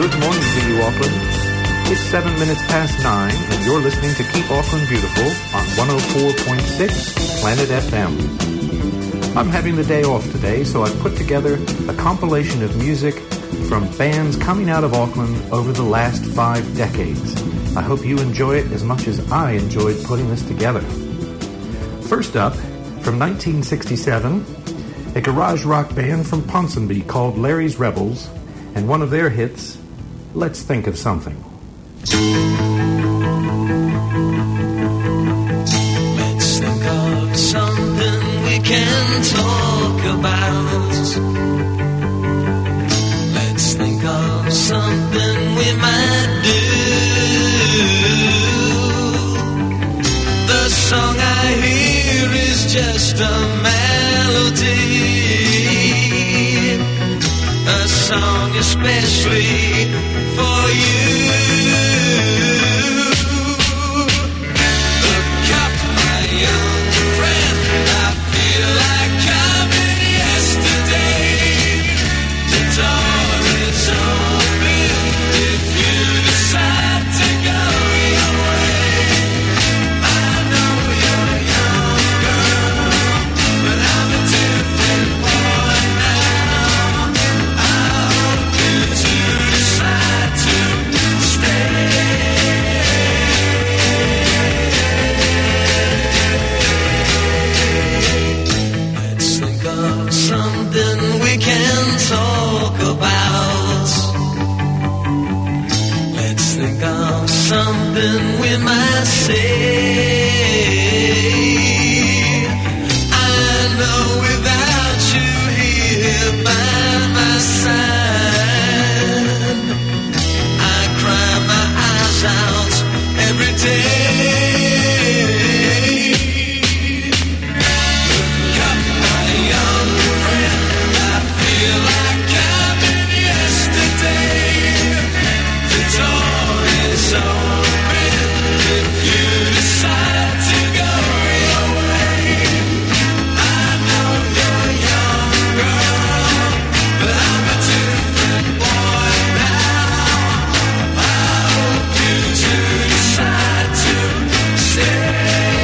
Good morning to you, Auckland. It's 7 minutes past 9, and you're listening to Keep Auckland Beautiful on 104.6 Planet FM. I'm having the day off today, so I've put together a compilation of music from bands coming out of Auckland over the last 5 decades. I hope you enjoy it as much as I enjoyed putting this together. First up, from 1967, a garage rock band from Ponsonby called Larry's Rebels, and one of their hits, Let's Think of Something. Let's think of something we can talk about. Let's think of something we might do. The song I hear is just a melody, a song especially for you. Look up, my young friend, I feel like coming yesterday. The door is open if you decide to go your way. I know you're a young girl, but I'm a different boy now. I hope you do decide to stay. Let's think of something we can talk about. Let's think of something we might say. I know without you here by my side, I cry my eyes out every day. Look up, my young friend, I feel like coming yesterday. The door is open if you decide to go your way. I know you're a young girl, but I'm a different boy now. I hope you do decide to stay.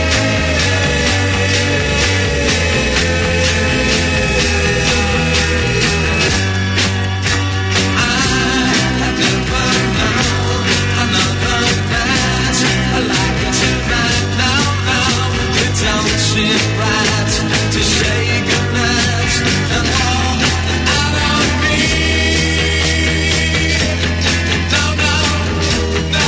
I have never known another night like tonight. Now it don't seem right to say goodnight and walk out on me. No, no, no.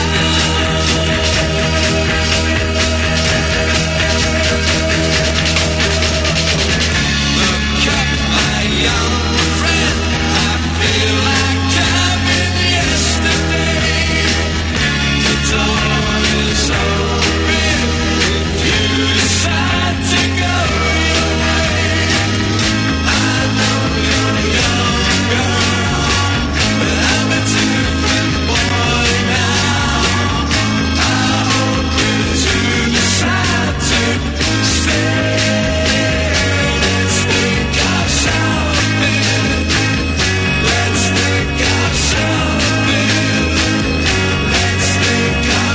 Look up, my young friend, I feel like coming yesterday. The door is open if you decide to go your way. I know you're a young girl, but I'm a different boy now. I hope you do decide to stay. Let's think of something. Let's think of something. Let's think of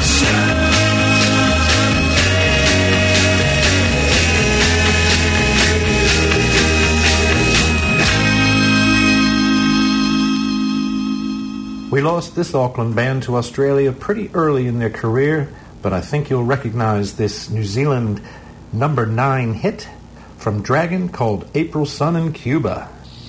We lost this Auckland band to Australia pretty early in their career, but I think you'll recognize this New Zealand number 9 hit from Dragon called April Sun in Cuba.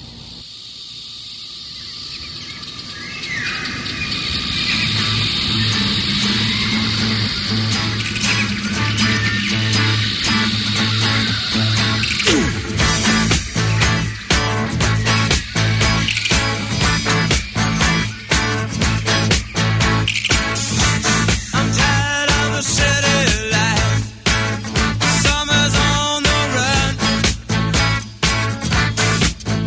I'm tired of the city life. Summer's on the run.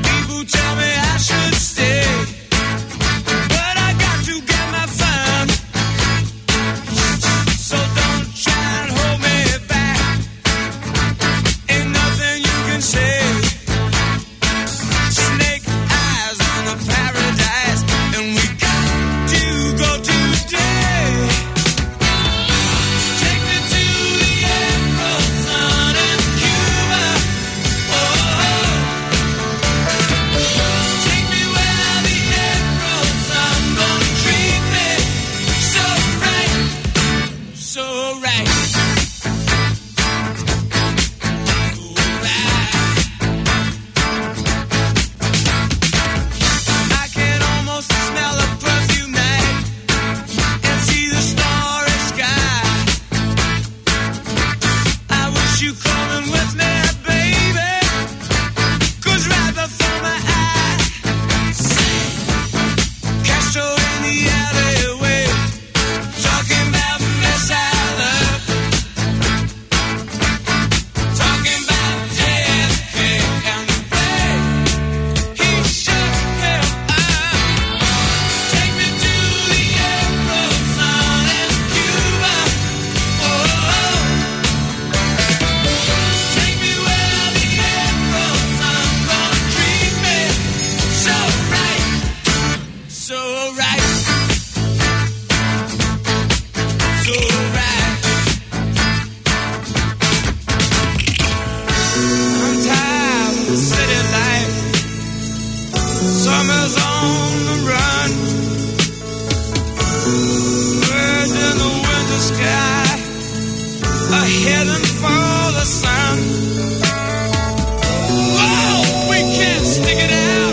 heading for the sun. Whoa, we can't stick it out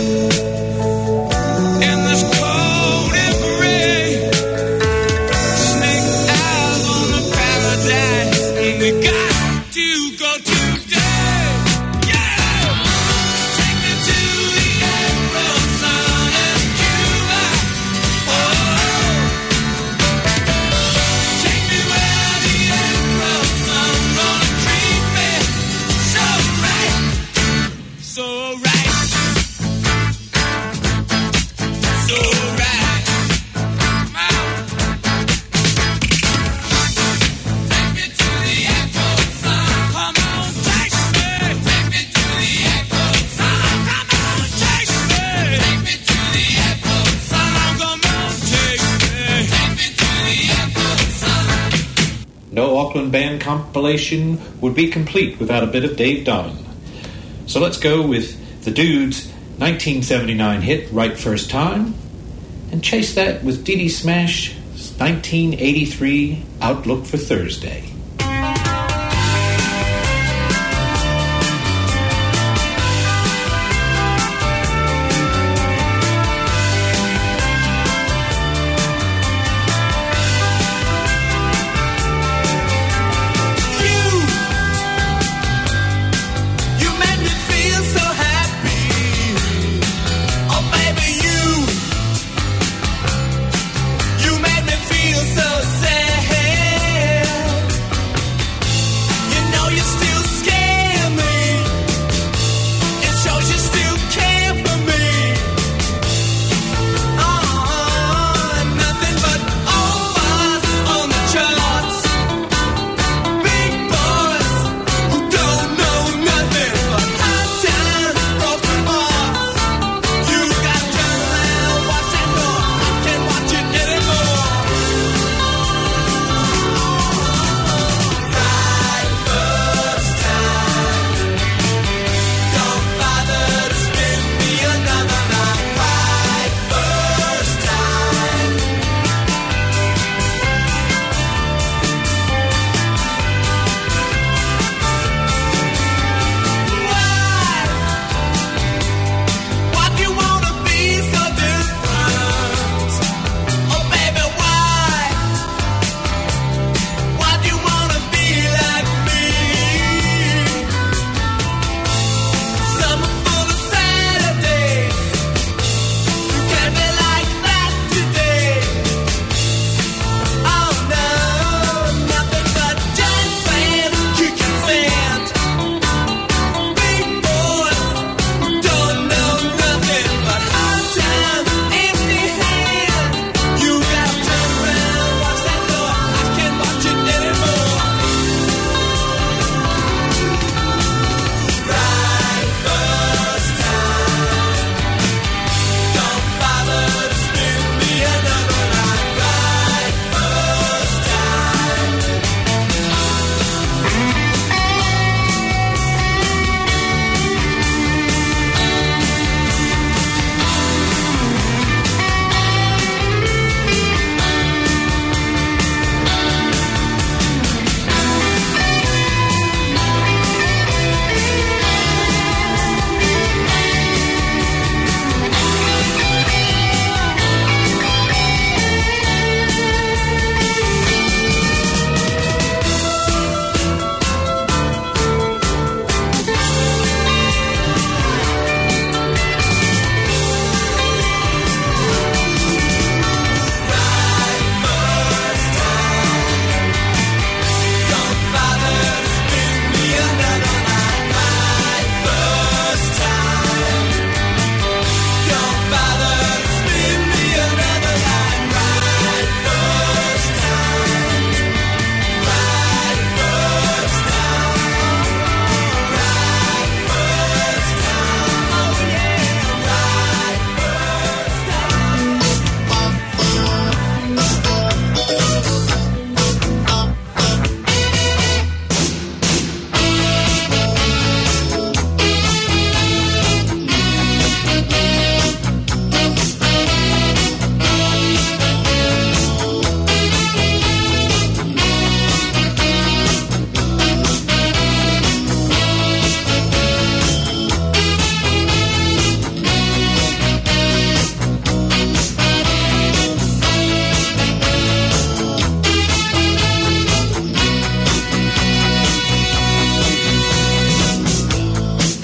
in this cold and gray. Snake eyes on the paradise, and we got to go today. Yeah, take me to the April sun in Cuba. Oh, take me where the April sun gonna treat me so right, so right, so right. Take me to the April sun. Come on, take me. Take me to the April sun. Come on, take me. Take me to the April sun. Come on, take me. Take me to the April sun. No Auckland Band compilation would be complete without a bit of Dave Donovan. So let's go with the Dudes' 1979 hit, Right First Time, and chase that with Dee Dee Smash's 1983 Outlook for Thursday. You made me feel so happy. Oh, baby, you made me feel so sad.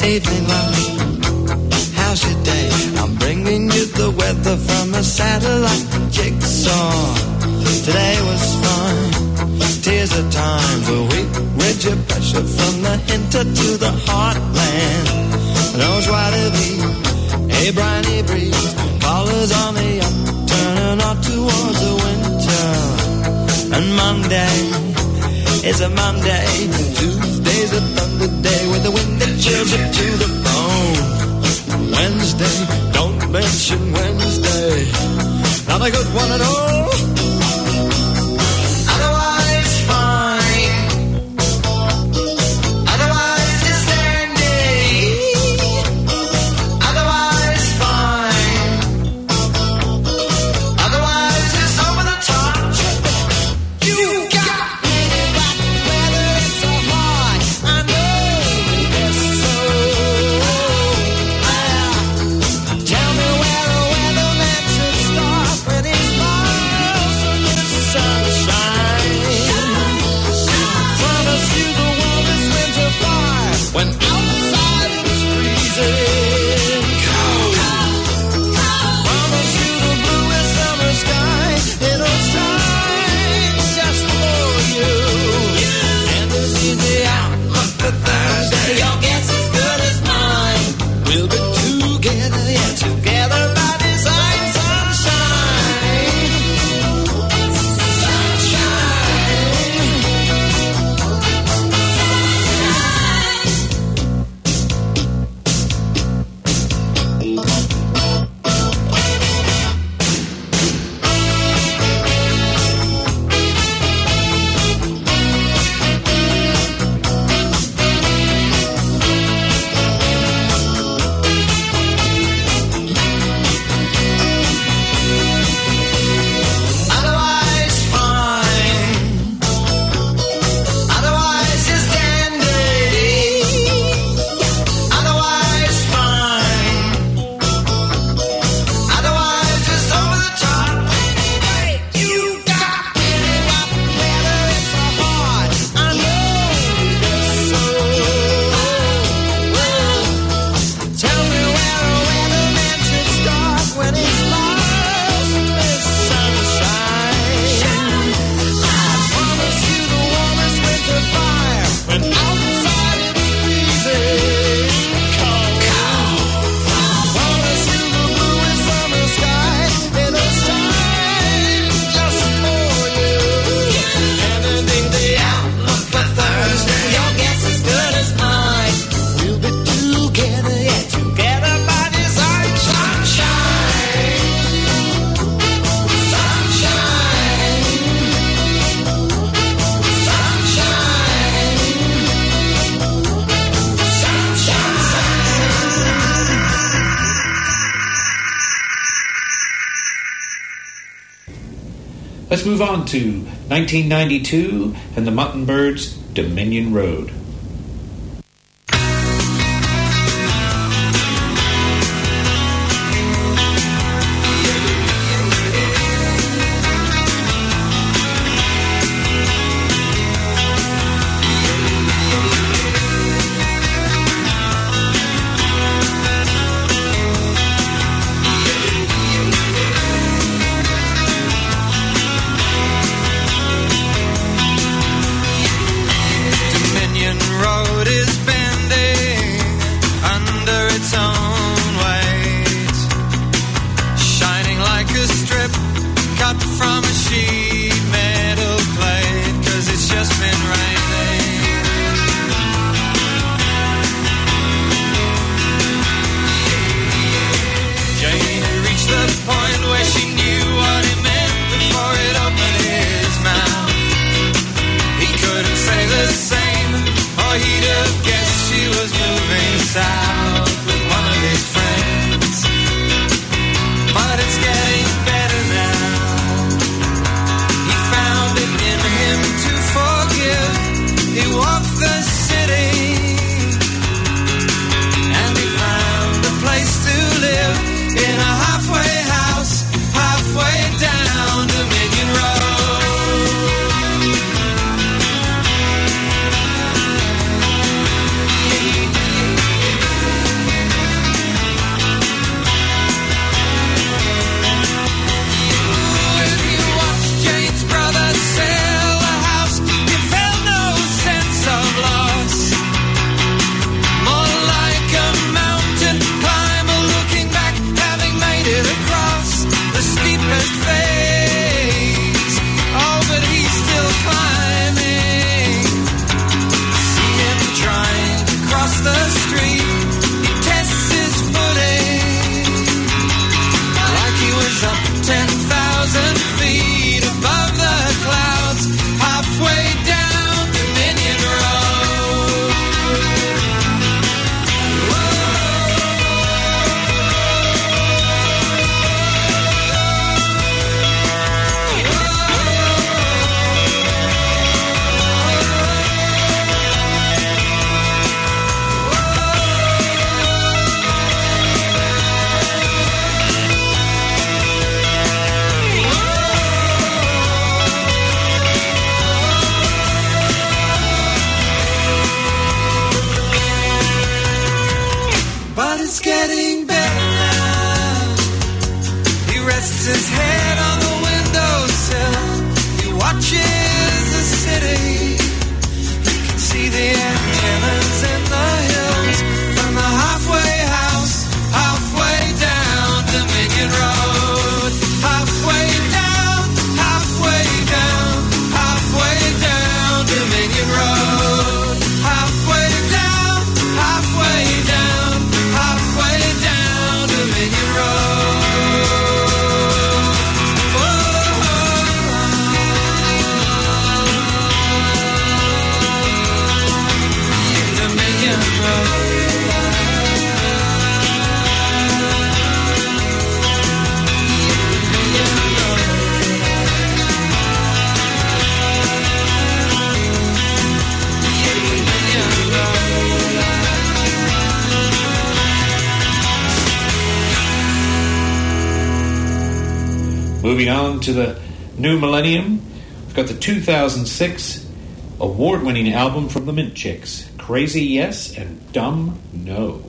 Evening, love, how's your day? I'm bringing you the weather from a satellite jigsaw. Today was fun, tears of times a week. Rid your pressure from the hinter to the heartland. Knows what to be, a briny breeze. Callers on the up, turning on towards the winter. And Monday is a Monday. Tuesday's a thunder day with the wind that chills you to the bone. Wednesday, don't mention Wednesday. Not a good one at all. Otherwise fine. Otherwise it's dandy. Otherwise fine. Otherwise it's over the top. You got me, but whether it's so hard, I know it's so. Tell me where a weatherman should start when he smiles in the sunshine. Promise you the warmest winter fire when outside it's freezing cold. Promise you the bluest summer sky, it'll shine just for you. And this is the outlook for Thursday. Your guess is good as mine. We'll be together, yeah, together by design. Sunshine, otherwise fine. Otherwise it's dandy. Otherwise fine. Otherwise it's over the top. Hey, you got me, but whether it's so hard, I know it's so. Tell me where a weatherman should start when he smiles in the sunshine. I promise you the warmest winter fire when outside it's freezing cold. Promise you the bluest summer sky, it'll shine just for you. And indeed the outlook for Thursday, your guess is good as mine. We'll be together, yeah, together by design. Sunshine, sunshine, Let's move on to 1992 and the Mutton Birds' Dominion Road. Dominion moving on to the new millennium, we've got the 2006 award-winning album from the Mint Chicks, Crazy Yes and Dumb No.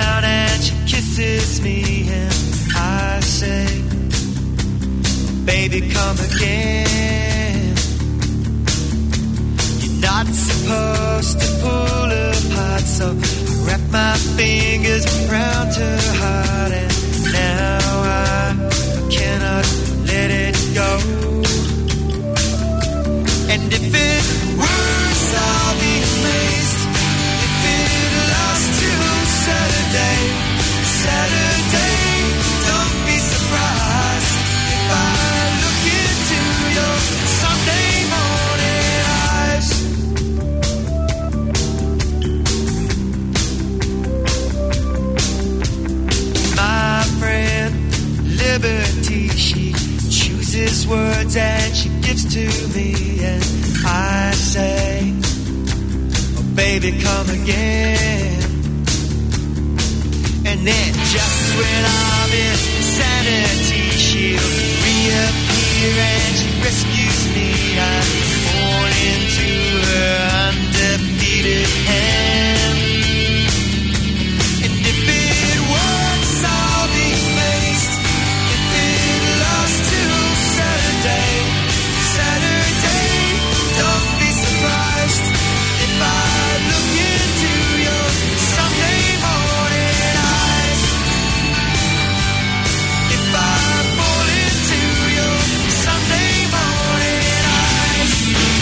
down and she kisses me and I say, baby, come again. You're not supposed to pull apart, so I wrap my fingers around her heart, and now I cannot let it go. And if it works, I'll be amazed. If it lasts till Saturday, don't be surprised if I look into your Sunday morning eyes. My friend Liberty, she chooses words and she gives to me, and I say, oh baby, come again. And then just when I'm in sanity, she'll reappear and she rescues me. I fall into her undefeated hand. And if it works, I'll be amazed. If it lasts till Saturday, don't be surprised if I look into your Sunday morning eyes. If I fall into your Sunday morning eyes.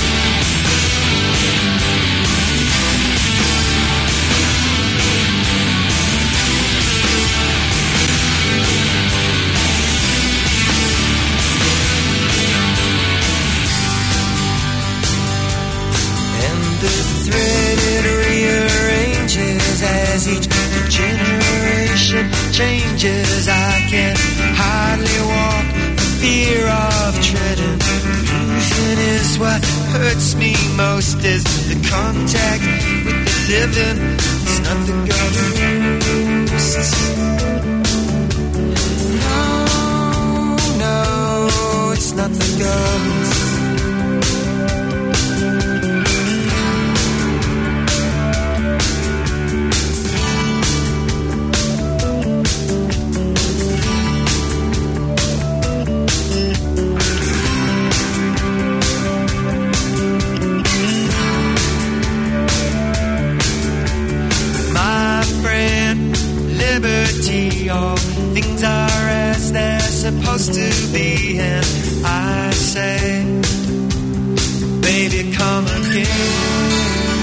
And the thread it rearranges as each generation changes. I can hardly walk for fear of treading. Losing is what hurts me most, is the contact with the living. It's nothing ghosts. No, it's nothing ghosts. All things are as they're supposed to be, and I say, baby, come again.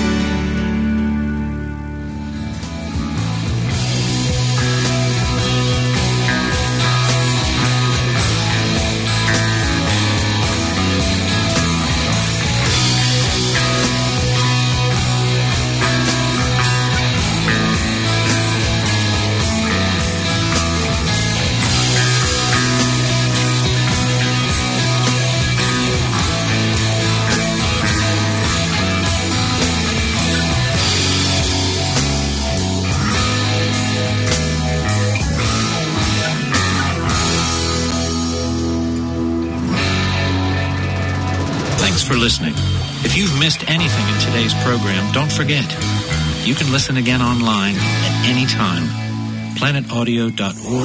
For listening. If you've missed anything in today's program, don't forget, you can listen again online at any time. planetaudio.org